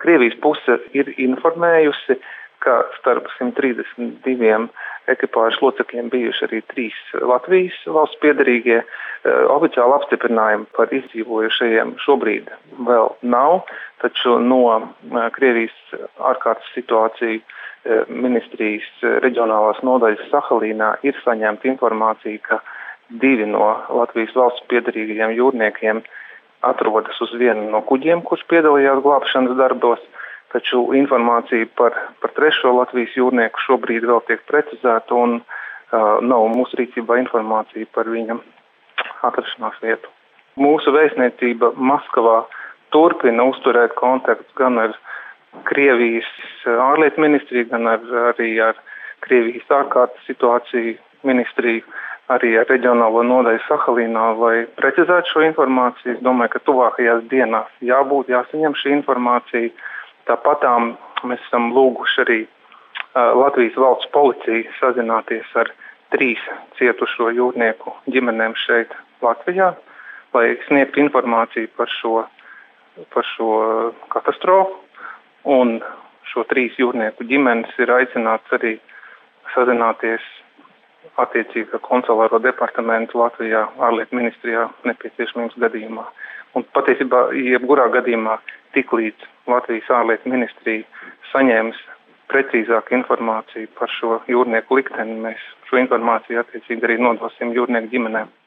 Krievijas puse ir informējusi, ka starp 132 ekipāžas locekļiem bijuši arī 3 Latvijas valsts piederīgie. Oficiāli apstiprinājumi par izdzīvojušajiem šobrīd vēl nav, taču no Krievijas ārkārtas situāciju ministrijas reģionālās nodaļas Sahalīnā ir saņemta informācija, ka 2 no Latvijas valsts piederīgajiem jūrniekiem atrodas uz vienu no kuģiem, kurš piedalījās glābšanas darbos, taču informācija par 3. Latvijas jūrnieku šobrīd vēl tiek precizēta un nav mūsu rīcībā informācija par viņa atrašanās vietu. Mūsu vēstniecība Maskavā turpina uzturēt kontaktus gan ar Krievijas ārlietu ministriju, gan arī ar Krievijas ārkārtas situāciju ministriju, arī ar reģionālo nodaļu Sahalīnā, lai precizētu šo informāciju. Es domāju, ka tuvākajās dienās jāsaņem šī informācija. Tāpat mēs esam lūguši arī Latvijas valsts policiju sazināties ar 3 cietušo jūrnieku ģimenēm šeit Latvijā, lai sniegtu informāciju par šo katastrofu. Un šo 3 jūrnieku ģimenes ir aicināts arī sazināties attiecīgā konsulāro departamentu Latvijā ārlietu ministrijā nepieciešamības gadījumā. Un patiesībā, jebkurā gadījumā, tiklīdz Latvijas ārlietu ministrija saņēmis precīzāku informāciju par šo jūrnieku likteni, mēs šo informāciju attiecīgi arī nodosim jūrnieku ģimenēm.